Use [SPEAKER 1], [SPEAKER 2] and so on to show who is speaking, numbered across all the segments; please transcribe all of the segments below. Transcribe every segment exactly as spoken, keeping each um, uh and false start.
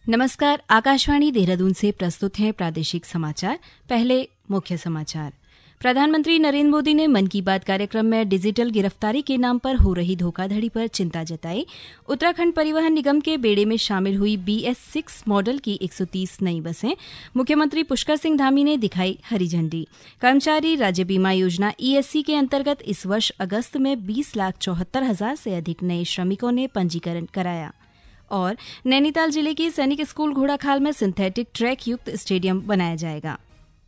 [SPEAKER 1] नमस्कार, आकाशवाणी देहरादून से प्रस्तुत हैं प्रादेशिक समाचार। पहले मुख्य समाचार। प्रधानमंत्री नरेंद्र मोदी ने मन की बात कार्यक्रम में डिजिटल गिरफ्तारी के नाम पर हो रही धोखाधड़ी पर चिंता जताई। उत्तराखंड परिवहन निगम के बेड़े में शामिल हुई बी एस सिक्स मॉडल की एक सौ तीस नई बसें। मुख्यमंत्री पुष्कर सिंह धामी ने दिखाई हरी झंडी। कर्मचारी राज्य बीमा योजना ई एस सी के अंतर्गत इस वर्ष अगस्त में बीस लाख चौहत्तर हजार से अधिक नए श्रमिकों ने पंजीकरण कराया। और नैनीताल जिले के सैनिक स्कूल घोड़ाखाल में सिंथेटिक ट्रैक युक्त स्टेडियम बनाया जाएगा।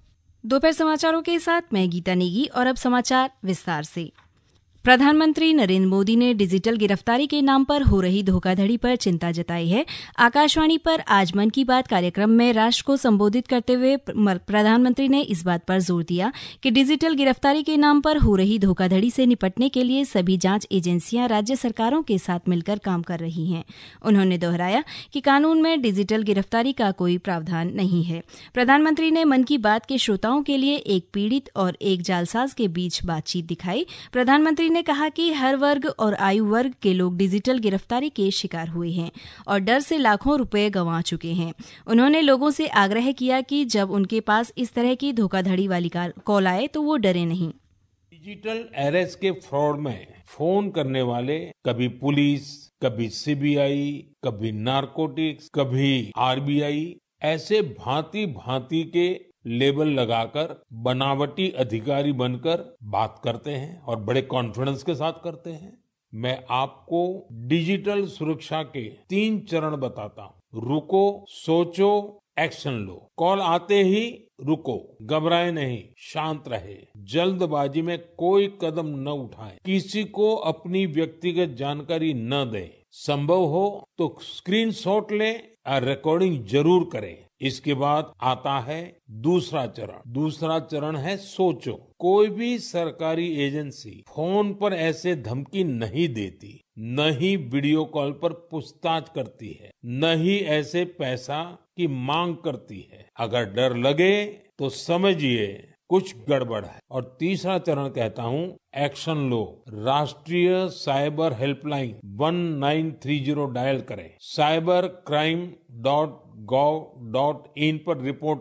[SPEAKER 1] दोपहर समाचारों के साथ मैं गीता नेगी और अब समाचार विस्तार से। प्रधानमंत्री नरेंद्र मोदी ने डिजिटल गिरफ्तारी के नाम पर हो रही धोखाधड़ी पर चिंता जताई है। आकाशवाणी पर आज मन की बात कार्यक्रम में राष्ट्र को संबोधित करते हुए प्रधानमंत्री ने इस बात पर जोर दिया कि डिजिटल गिरफ्तारी के नाम पर हो रही धोखाधड़ी से निपटने के लिए सभी जांच एजेंसियां राज्य सरकारों के साथ मिलकर काम कर रही हैं। उन्होंने दोहराया कि कानून में डिजिटल गिरफ्तारी का कोई प्रावधान नहीं है। प्रधानमंत्री ने मन की बात के श्रोताओं के लिए एक पीड़ित और एक जालसाज के बीच बातचीत दिखाई। प्रधानमंत्री ने कहा कि हर वर्ग और आयु वर्ग के लोग डिजिटल गिरफ्तारी के शिकार हुए हैं और डर से लाखों रुपए गंवा चुके हैं। उन्होंने लोगों से आग्रह किया कि जब उनके पास इस तरह की धोखाधड़ी वाली कॉल आए तो वो डरे नहीं।
[SPEAKER 2] डिजिटल अरेस्ट के फ्रॉड में फोन करने वाले कभी पुलिस, कभी सी बी आई, कभी नारकोटिक्स, कभी आर बी आई, ऐसे भांति भांति के लेबल लगाकर बनावटी अधिकारी बनकर बात करते हैं और बड़े कॉन्फिडेंस के साथ करते हैं। मैं आपको डिजिटल सुरक्षा के तीन चरण बताता हूँ। रुको, सोचो, एक्शन लो। कॉल आते ही रुको, घबराए नहीं, शांत रहे, जल्दबाजी में कोई कदम न उठाएं, किसी को अपनी व्यक्तिगत जानकारी न दें, संभव हो तो स्क्रीनशॉट लें और रिकॉर्डिंग जरूर करें। इसके बाद आता है दूसरा चरण। दूसरा चरण है सोचो। कोई भी सरकारी एजेंसी फोन पर ऐसे धमकी नहीं देती, न ही वीडियो कॉल पर पूछताछ करती है, न ही ऐसे पैसा की मांग करती है। अगर डर लगे तो समझिए कुछ गड़बड़ है। और तीसरा चरण कहता हूँ, एक्शन लो। राष्ट्रीय cyber helpline one nine three zero dial करें। Cyber crime dot gov dot in पर रिपोर्ट।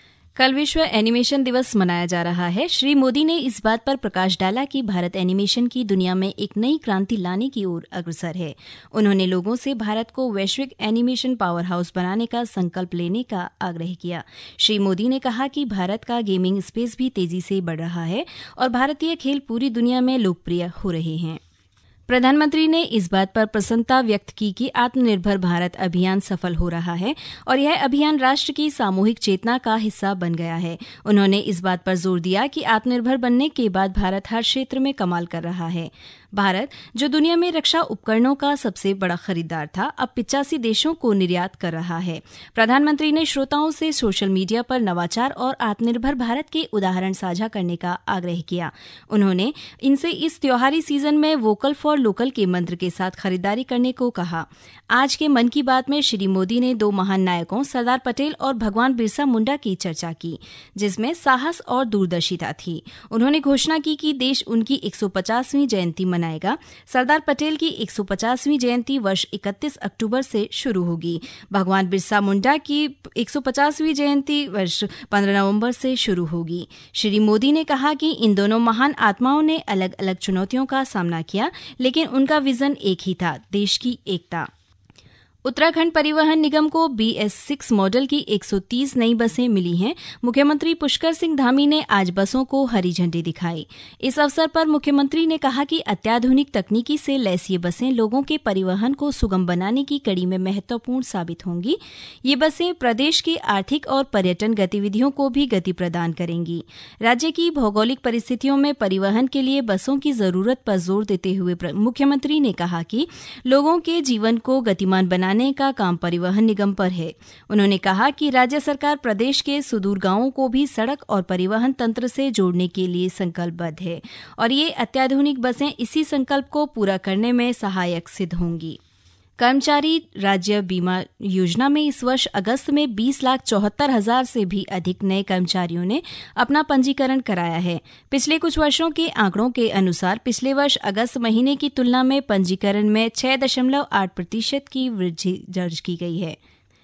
[SPEAKER 1] कल विश्व एनिमेशन दिवस मनाया जा रहा है। श्री मोदी ने इस बात पर प्रकाश डाला कि भारत एनिमेशन की दुनिया में एक नई क्रांति लाने की ओर अग्रसर है। उन्होंने लोगों से भारत को वैश्विक एनिमेशन पावर हाउस बनाने का संकल्प लेने का आग्रह किया। श्री मोदी ने कहा कि भारत का गेमिंग स्पेस भी तेजी से बढ़ रहा है और भारतीय खेल पूरी दुनिया में लोकप्रिय हो रहे हैं। प्रधानमंत्री ने इस बात पर प्रसन्नता व्यक्त की कि आत्मनिर्भर भारत अभियान सफल हो रहा है और यह अभियान राष्ट्र की सामूहिक चेतना का हिस्सा बन गया है। उन्होंने इस बात पर जोर दिया कि आत्मनिर्भर बनने के बाद भारत हर क्षेत्र में कमाल कर रहा है। भारत, जो दुनिया में रक्षा उपकरणों का सबसे बड़ा खरीदार था, अब पिचासी देशों को निर्यात कर रहा है। प्रधानमंत्री ने श्रोताओं से सोशल मीडिया पर नवाचार और आत्मनिर्भर भारत के उदाहरण साझा करने का आग्रह किया। उन्होंने इनसे इस त्योहारी सीजन में वोकल फॉर लोकल के मंत्र के साथ खरीदारी करने को कहा। आज के मन की बात में श्री मोदी ने दो महान नायकों सरदार पटेल और भगवान बिरसा मुंडा की चर्चा की, जिसमें साहस और दूरदर्शिता थी। उन्होंने घोषणा की कि देश उनकी एक सौ पचासवीं जयंती मनाएगा। सरदार पटेल की एक सौ पचासवीं जयंती वर्ष इकतीस अक्टूबर से शुरू होगी। भगवान बिरसा मुंडा की एक सौ पचासवीं जयंती वर्ष पंद्रह नवंबर से शुरू होगी। श्री मोदी ने कहा कि इन दोनों महान आत्माओं ने अलग अलग चुनौतियों का सामना किया, लेकिन उनका विजन एक ही था, देश की एकता। उत्तराखंड परिवहन निगम को बी एस सिक्स मॉडल की एक सौ तीस नई बसें मिली हैं। मुख्यमंत्री पुष्कर सिंह धामी ने आज बसों को हरी झंडी दिखाई। इस अवसर पर मुख्यमंत्री ने कहा कि अत्याधुनिक तकनीकी से लैस ये बसें लोगों के परिवहन को सुगम बनाने की कड़ी में महत्वपूर्ण साबित होंगी। ये बसें प्रदेश की आर्थिक और पर्यटन गतिविधियों को भी गति प्रदान करेंगी। राज्य की भौगोलिक परिस्थितियों में परिवहन के लिए बसों की जरूरत पर जोर देते हुए मुख्यमंत्री ने कहा कि लोगों के जीवन को गतिमान बनाने का काम परिवहन निगम पर है। उन्होंने कहा कि राज्य सरकार प्रदेश के सुदूर गांवों को भी सड़क और परिवहन तंत्र से जोड़ने के लिए संकल्पबद्ध है और ये अत्याधुनिक बसें इसी संकल्प को पूरा करने में सहायक सिद्ध होंगी। कर्मचारी राज्य बीमा योजना में इस वर्ष अगस्त में बीस लाख चौहत्तर हजार से भी अधिक नए कर्मचारियों ने अपना पंजीकरण कराया है। पिछले कुछ वर्षों के आंकड़ों के अनुसार पिछले वर्ष अगस्त महीने की तुलना में पंजीकरण में छह दशमलव आठ प्रतिशत की वृद्धि दर्ज की गई है।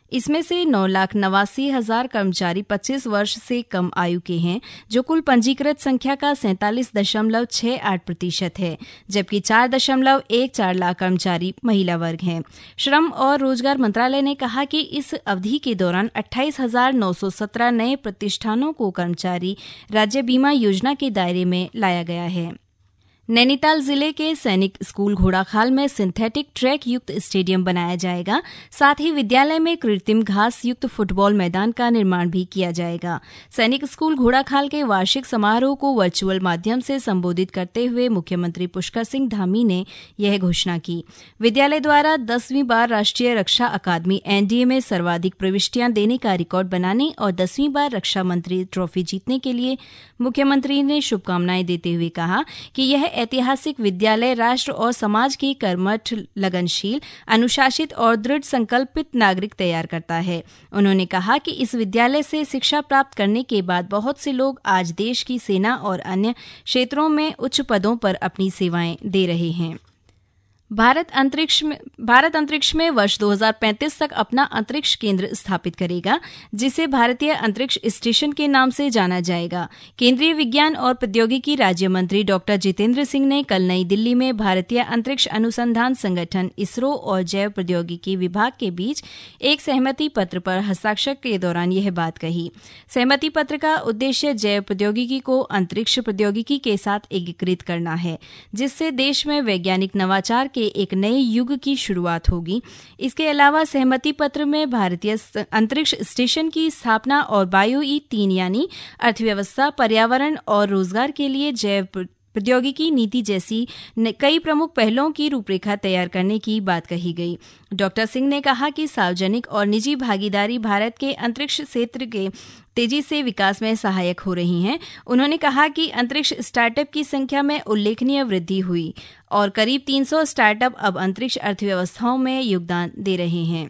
[SPEAKER 1] इसमें से नौ लाख नवासी हजार कर्मचारी पच्चीस वर्ष से कम आयु के हैं, जो कुल पंजीकृत संख्या का सैंतालीस दशमलव छह आठ प्रतिशत है, जबकि चार दशमलव एक चार लाख कर्मचारी महिला वर्ग हैं। श्रम और रोजगार मंत्रालय ने कहा कि इस अवधि के दौरान अट्ठाईस हजार नौ सौ सत्रह नए प्रतिष्ठानों को कर्मचारी राज्य बीमा योजना के दायरे में लाया गया है। नैनीताल जिले के सैनिक स्कूल घोड़ाखाल में सिंथेटिक ट्रैक युक्त स्टेडियम बनाया जाएगा। साथ ही विद्यालय में कृत्रिम घास युक्त फुटबॉल मैदान का निर्माण भी किया जाएगा। सैनिक स्कूल घोड़ाखाल के वार्षिक समारोह को वर्चुअल माध्यम से संबोधित करते हुए मुख्यमंत्री पुष्कर सिंह धामी ने यह घोषणा की। विद्यालय द्वारा दसवीं बार राष्ट्रीय रक्षा अकादमी एनडीए में सर्वाधिक प्रविष्टियां देने का रिकॉर्ड बनाने और दसवीं बार रक्षा मंत्री ट्रॉफी जीतने के लिए मुख्यमंत्री ने शुभकामनाएं देते हुए कहा कि यह ऐतिहासिक विद्यालय राष्ट्र और समाज के कर्मठ, लगनशील, अनुशासित और दृढ़ संकल्पित नागरिक तैयार करता है। उन्होंने कहा कि इस विद्यालय से शिक्षा प्राप्त करने के बाद बहुत से लोग आज देश की सेना और अन्य क्षेत्रों में उच्च पदों पर अपनी सेवाएं दे रहे हैं। भारत अंतरिक्ष में भारत अंतरिक्ष में वर्ष दो हज़ार पैंतीस तक अपना अंतरिक्ष केंद्र स्थापित करेगा, जिसे भारतीय अंतरिक्ष स्टेशन के नाम से जाना जाएगा। केंद्रीय विज्ञान और प्रौद्योगिकी राज्य मंत्री डॉक्टर जितेंद्र सिंह ने कल नई दिल्ली में भारतीय अंतरिक्ष अनुसंधान संगठन इसरो और जैव प्रौद्योगिकी विभाग के बीच एक सहमति पत्र पर हस्ताक्षर के दौरान यह बात कही। सहमति पत्र का उद्देश्य जैव प्रौद्योगिकी को अंतरिक्ष प्रौद्योगिकी के साथ एकीकृत करना है, जिससे देश में वैज्ञानिक नवाचार के एक नए युग की शुरुआत होगी। इसके अलावा सहमति पत्र में भारतीय अंतरिक्ष स्टेशन की स्थापना और बायो ई तीन यानी अर्थव्यवस्था, पर्यावरण और रोजगार के लिए जैव प्रौद्योगिकी नीति जैसी कई प्रमुख पहलों की रूपरेखा तैयार करने की बात कही गई। डॉक्टर सिंह ने कहा कि सार्वजनिक और निजी भागीदारी भारत के अंतरिक्ष क्षेत्र के तेजी से विकास में सहायक हो रही हैं। उन्होंने कहा कि अंतरिक्ष स्टार्टअप की संख्या में उल्लेखनीय वृद्धि हुई और करीब तीन सौ स्टार्टअप अब अंतरिक्ष अर्थव्यवस्थाओं में योगदान दे रहे हैं।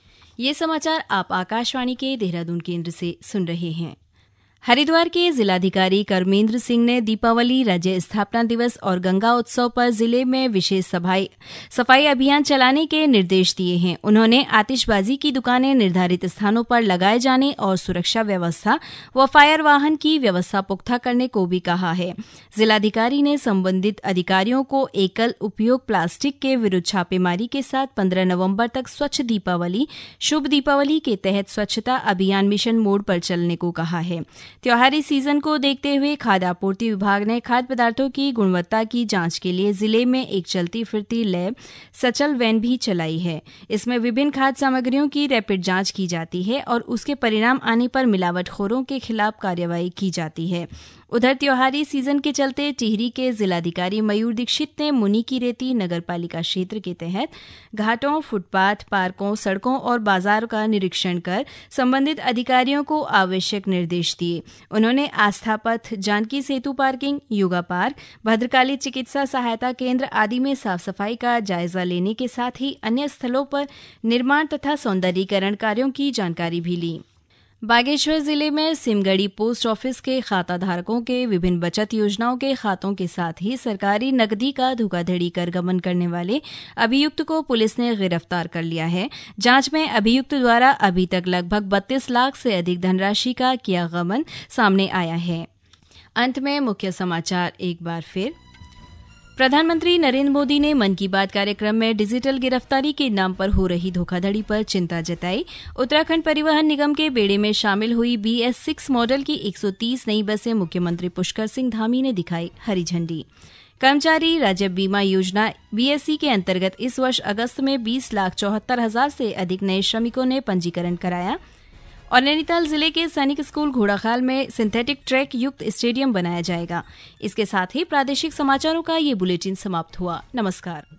[SPEAKER 1] ये समाचार आप आकाशवाणी के देहरादून केंद्र से सुन रहे हैं। हरिद्वार के जिलाधिकारी कर्मेंद्र सिंह ने दीपावली, राज्य स्थापना दिवस और गंगा उत्सव पर जिले में विशेष सफाई सफाई अभियान चलाने के निर्देश दिए हैं। उन्होंने आतिशबाजी की दुकानें निर्धारित स्थानों पर लगाए जाने और सुरक्षा व्यवस्था व फायर वाहन की व्यवस्था पुख्ता करने को भी कहा है। जिलाधिकारी ने संबंधित अधिकारियों को एकल उपयोग प्लास्टिक के विरुद्ध छापेमारी के साथ पंद्रह नवंबर तक स्वच्छ दीपावली, शुभ दीपावली के तहत स्वच्छता अभियान मिशन मोड पर चलने को कहा है। त्योहारी सीजन को देखते हुए खाद्य आपूर्ति विभाग ने खाद्य पदार्थों की गुणवत्ता की जांच के लिए जिले में एक चलती फिरती लैब सचल वैन भी चलाई है। इसमें विभिन्न खाद्य सामग्रियों की रैपिड जांच की जाती है और उसके परिणाम आने पर मिलावटखोरों के खिलाफ कार्रवाई की जाती है। उधर त्योहारी सीजन के चलते टिहरी के जिलाधिकारी मयूर दीक्षित ने मुनि की रेती नगरपालिका क्षेत्र के तहत घाटों, फुटपाथ, पार्कों, सड़कों और बाजार का निरीक्षण कर संबंधित अधिकारियों को आवश्यक निर्देश दिए। उन्होंने आस्था पथ, जानकी सेतु पार्किंग, योगा पार्क, भद्रकाली चिकित्सा सहायता केंद्र आदि में साफ सफाई का जायजा लेने के साथ ही अन्य स्थलों पर निर्माण तथा सौंदर्यीकरण कार्यों की जानकारी भी ली। बागेश्वर जिले में सिमगड़ी पोस्ट ऑफिस के खाता धारकों के विभिन्न बचत योजनाओं के खातों के साथ ही सरकारी नकदी का धोखाधड़ी कर गबन करने वाले अभियुक्त को पुलिस ने गिरफ्तार कर लिया है। जांच में अभियुक्त द्वारा अभी तक लगभग बत्तीस लाख से अधिक धनराशि का किया गबन सामने आया है। अंत में मुख्य समाचार एक बार फिर। प्रधानमंत्री नरेंद्र मोदी ने मन की बात कार्यक्रम में डिजिटल गिरफ्तारी के नाम पर हो रही धोखाधड़ी पर चिंता जताई। उत्तराखंड परिवहन निगम के बेड़े में शामिल हुई बी एस सिक्स मॉडल की एक सौ तीस नई बसें मुख्यमंत्री पुष्कर सिंह धामी ने दिखाई हरी झंडी। कर्मचारी राज्य बीमा योजना बी एस सी के अंतर्गत इस वर्ष अगस्त में बीस लाख चौहत्तर हजार से अधिक नए श्रमिकों ने पंजीकरण कराया। और नैनीताल जिले के सैनिक स्कूल घोड़ाखाल में सिंथेटिक ट्रैक युक्त स्टेडियम बनाया जाएगा। इसके साथ ही प्रादेशिक समाचारों का ये बुलेटिन समाप्त हुआ। नमस्कार।